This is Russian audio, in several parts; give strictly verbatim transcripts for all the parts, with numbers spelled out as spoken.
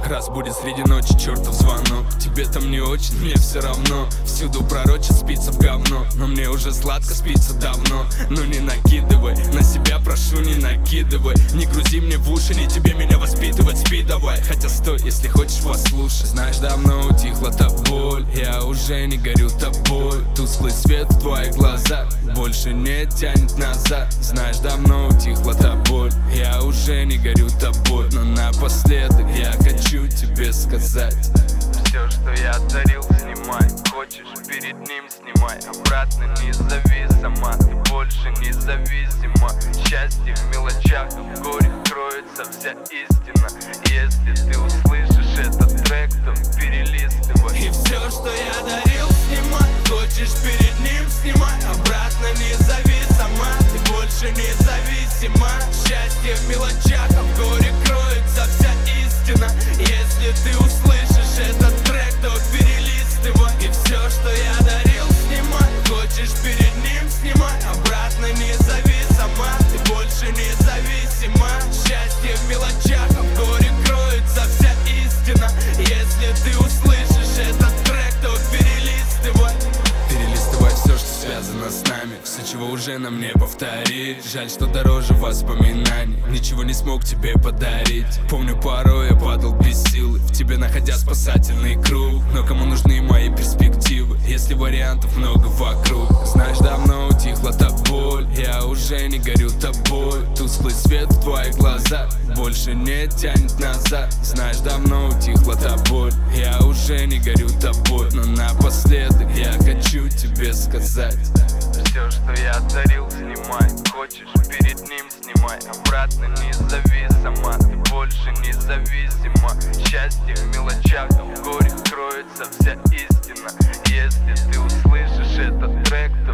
Разбудит среди ночи чертов звонок. Тебе там не очень, мне все равно. Всюду пророчат спится в говно, но мне уже сладко спится давно. Ну не накидывай, на себя прошу не накидывай. Не грузи мне в уши, не тебе меня воспитывать, спи давай. Хотя стой, если хочешь послушай. Знаешь, давно утихла та боль, я уже не горю тобой. Тусклый свет в твоих глазах больше не тянет назад. Знаешь, давно утихла та боль, я уже не горю тобой. Но напоследок я хочу тебе сказать: все, что я дарил, снимай. Хочешь, перед ним снимай. Обратно не зови сама, ты больше независима. Счастье в мелочах, а в горе кроется вся истина. Если ты услышишь этот трек, то перелистывай. И все, что я дарил, снимай. Хочешь, перед ним снимай. Обратно не зови сама, ты больше независима. Счастье в мелочах, а в горе кроется вся истина. Если ты услышишь этот трек, то перелистывай. И все, что я дарил, снимай. Хочешь, перед ним снимай. Обратно не зови сама, ты больше независима. Счастье в мелочах, а в горе кроется вся истина. Если ты услышишь этот трек, то перелистывай. Перелистывай все, что связано с нами, все, чего уже нам не повторить. Жаль, что дороже воспоминаний, ничего не смог тебе подарить. Помню, порой я падал без силы, в тебе находя спасательный круг. Но кому нужны мои перспективы, если вариантов много вокруг? Знаешь, давно утихла та боль, я уже не горю тобой. Тусклый свет в твоих глазах больше не тянет назад. Знаешь, давно утихла та боль, я уже не горю тобой. Но напоследок я хочу тебе сказать: все, что я дарил, снимай. Хочешь, перед ним снимай. Обратно не зови сама, ты больше независима. Счастье в мелочах, а в горе кроется вся истина. Если ты услышишь этот трек, то...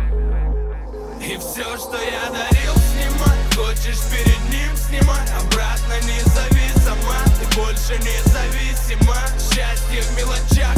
И все, что я дарил, снимай. Хочешь, перед ним снимай. Обратно не зови сама, ты больше независима. Счастье в мелочах,